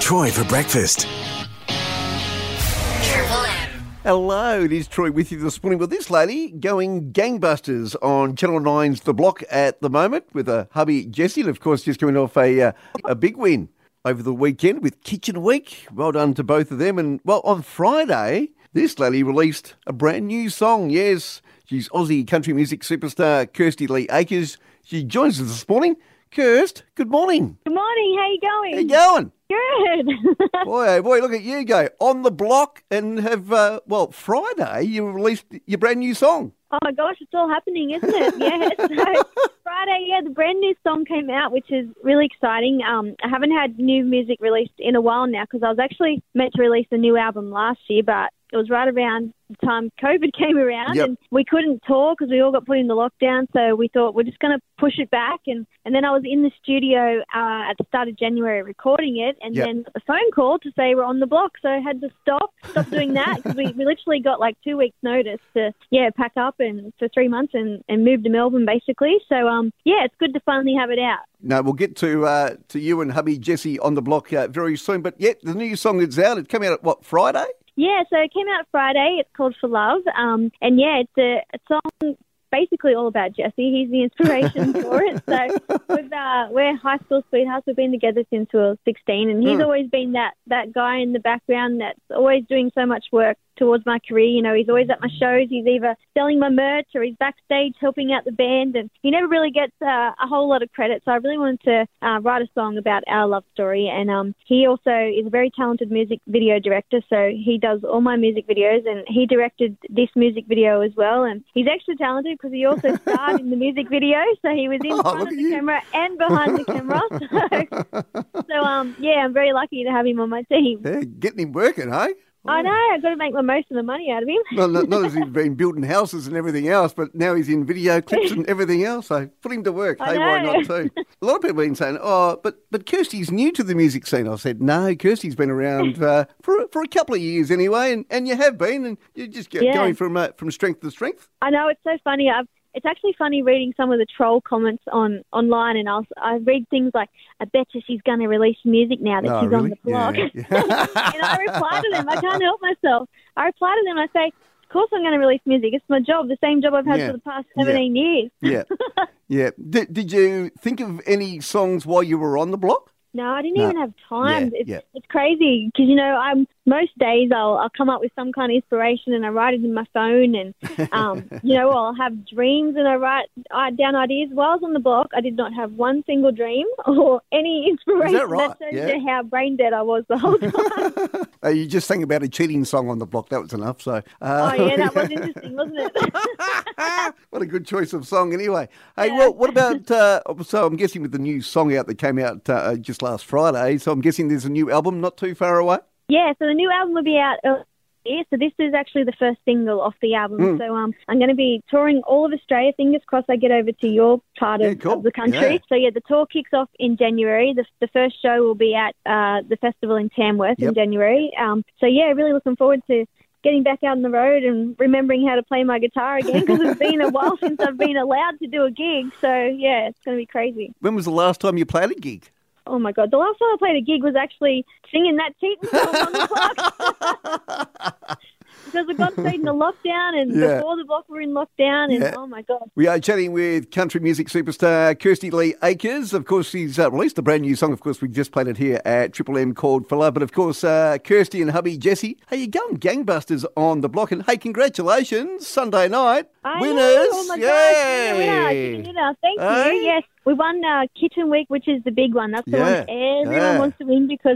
Troy for breakfast. Triple M. Hello, it is Troy with you this morning. Well, this lady going gangbusters on Channel 9's The Block at the moment with a hubby Jessie, and of course just coming off a big win over the weekend with Kitchen Week. Well done to both of them. And well, on Friday, this lady released a brand new song. Yes, she's Aussie country music superstar Kirsty Lee Akers. She joins us this morning. Kirst, good morning. Good morning. How you going? How you going? Good. Boy, oh boy, look at you go. On the block and have, Friday you released your brand new song. Oh my gosh, it's all happening, isn't it? Yeah. So Friday, the brand new song came out, which is really exciting. I haven't had new music released in a while now because I was actually meant to release a new album last year, but it was right around the time COVID came around and we couldn't tour because we all got put in the lockdown. So we thought we're just going to push it back. And then I was in the studio at the start of January recording it and then a phone call to say we're on the block. So I had to stop doing that because we literally got like 2 weeks notice to, pack up and for 3 months and move to Melbourne basically. So, it's good to finally have it out. No, we'll get to you and hubby Jessie on the block very soon. But the new song that's out, it came out at Friday? Yeah, so it came out Friday. It's called For Love. It's a song basically all about Jesse. He's the inspiration for it. So we're high school sweethearts. We've been together since we were 16, and he's always been that guy in the background that's always doing so much work towards my career. You know, he's always at my shows. He's either selling my merch or he's backstage helping out the band, and he never really gets a whole lot of credit. So I really wanted to write a song about our love story. And he also is a very talented music video director, so he does all my music videos, and he directed this music video as well. And he's extra talented because he also starred in the music video, so he was in front of the camera and behind the camera. So I'm very lucky to have him on my team. Yeah, getting him working, hey? I know, I've got to make the most of the money out of him. Well, not as he's been building houses and everything else, but now he's in video clips and everything else, so put him to work. Hey, why not too? A lot of people have been saying, but Kirsty's new to the music scene. I said, no, Kirsty's been around for a couple of years anyway, and you have been, and you're just going from strength to strength. I know, it's so funny. It's actually funny reading some of the troll comments online, and I read things like, I bet you she's going to release music now that she's on the block. Yeah. And I reply to them. I can't help myself. I reply to them and I say, of course I'm going to release music. It's my job, the same job I've had for the past 17 years. Yeah. Did you think of any songs while you were on the block? No, I didn't even have time. It's crazy because, most days I'll come up with some kind of inspiration and I write it in my phone and, I'll have dreams and I write down ideas. While I was on the block, I did not have one single dream or any inspiration. Is that right? That shows you how brain dead I was the whole time. You just sang about a cheating song on the block. That was enough. So. That was interesting, wasn't it? What a good choice of song anyway. Hey, well, what about, so I'm guessing with the new song out that came out just last Friday, so I'm guessing there's a new album not too far away? Yeah, so the new album will be out earlier. So this is actually the first single off the album. So I'm going to be touring all of Australia. Fingers crossed I get over to your part of the country. So the tour kicks off in January. The first show will be at the festival in Tamworth in January. Really looking forward to getting back out on the road and remembering how to play my guitar again because it's been a while since I've been allowed to do a gig. So, it's going to be crazy. When was the last time you played a gig? Oh, my God. The last time I played a gig was actually singing that cheating song on the block. Because we got straight into lockdown and before the block we were in lockdown and oh, my God. We are chatting with country music superstar Kirsty Lee Akers. Of course, she's released a brand new song. Of course, we just played it here at Triple M called For Love. But, of course, Kirsty and hubby Jessie, hey, you're going gangbusters on the block. And, hey, congratulations, Sunday night. Winners. Oh, my gosh. Winner. Thank you. Yes. We won Kitchen Week, which is the big one. That's the one everyone wants to win because,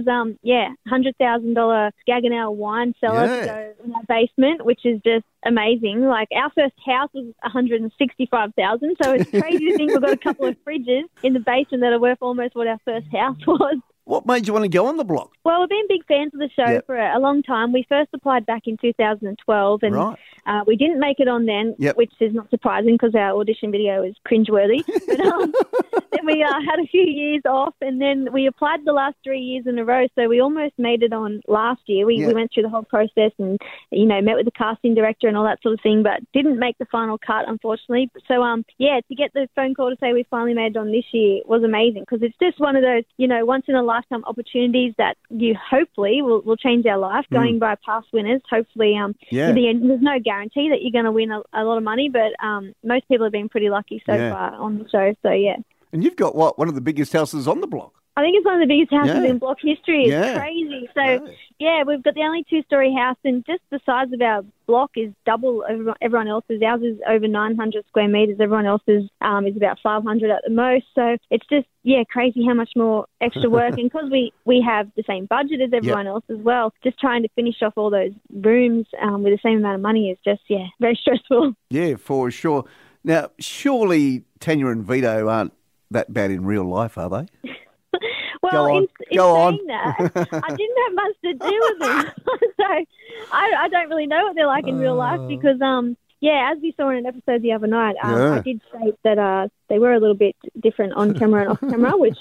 $100,000 Gaggenau wine cellar to go in our basement, which is just amazing. Like, our first house was $165,000, so it's crazy to think we've got a couple of fridges in the basement that are worth almost what our first house was. What made you want to go on the block? Well, we've been big fans of the show for a long time. We first applied back in 2012 and we didn't make it on then, which is not surprising because our audition video is cringeworthy. But then we had a few years off and then we applied the last 3 years in a row, so we almost made it on last year. We went through the whole process and, met with the casting director and all that sort of thing, but didn't make the final cut, unfortunately. So, to get the phone call to say we finally made it on this year was amazing because it's just one of those, once in a once-in-a-lifetime opportunities that you hopefully will change our life, going by past winners. Hopefully, in the end, there's no guarantee that you're going to win a lot of money, but most people have been pretty lucky so far on the show, so yeah. And you've got, one of the biggest houses on the block? I think it's one of the biggest houses in block history. It's crazy. So, we've got the only two-storey house, and just the size of our block is double everyone else's. Ours is over 900 square metres. Everyone else's is about 500 at the most. So it's just, crazy how much more extra work. And because we have the same budget as everyone else as well, just trying to finish off all those rooms with the same amount of money is just, very stressful. Yeah, for sure. Now, surely Tanya and Vito aren't that bad in real life, are they? Well, in saying that, I didn't have much to do with them. So I don't really know what they're like in real life because, as we saw in an episode the other night, I did state that they were a little bit different on camera and off camera, which...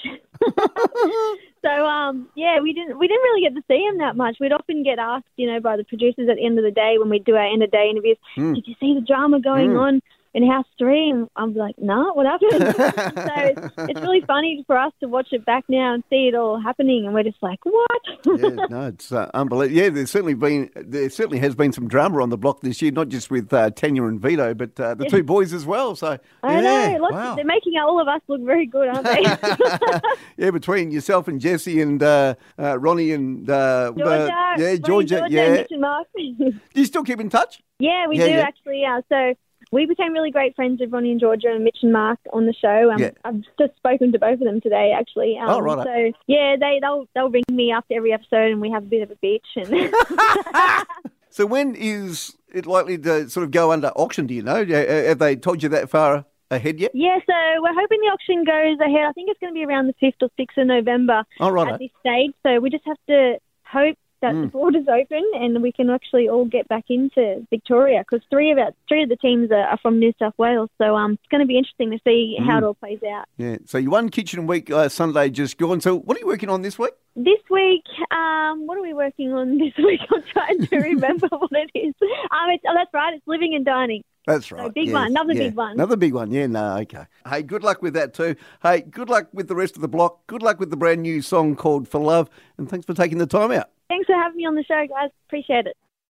So, we didn't really get to see them that much. We'd often get asked, by the producers at the end of the day when we do our end-of-day interviews, did you see the drama going on in House 3? And I'm like, no, what happened? So it's really funny for us to watch it back now and see it all happening, and we're just like, what? It's unbelievable. Yeah, there certainly has been some drama on the block this year, not just with Tanya and Vito, but the two boys as well. So I know, they're making all of us look very good, aren't they? Between yourself and Jesse and Ronnie and Georgia, Mitch and Mark. Do you still keep in touch? Yeah, we do actually. So we became really great friends with Ronnie and Georgia and Mitch and Mark on the show. I've just spoken to both of them today, actually. Right. So they'll ring me after every episode, and we have a bit of a bitch. And So when is it likely to sort of go under auction? Do you know? Have they told you that far ahead yet? Yeah, so we're hoping the auction goes ahead. I think it's going to be around the 5th or 6th of November at this stage. So we just have to hope that the borders open and we can actually all get back into Victoria, because three of the teams are from New South Wales. So it's going to be interesting to see how it all plays out. Yeah. So you won Kitchen Week Sunday just gone. So what are you working on this week? This week, what are we working on this week? I'm trying to remember what it is. That's right. It's Living and Dining. That's right. So big one. Another big one. Another big one. Yeah, no, okay. Hey, good luck with that too. Hey, good luck with the rest of the block. Good luck with the brand new song called For Love. And thanks for taking the time out. Thanks for having me on the show, guys. Appreciate it.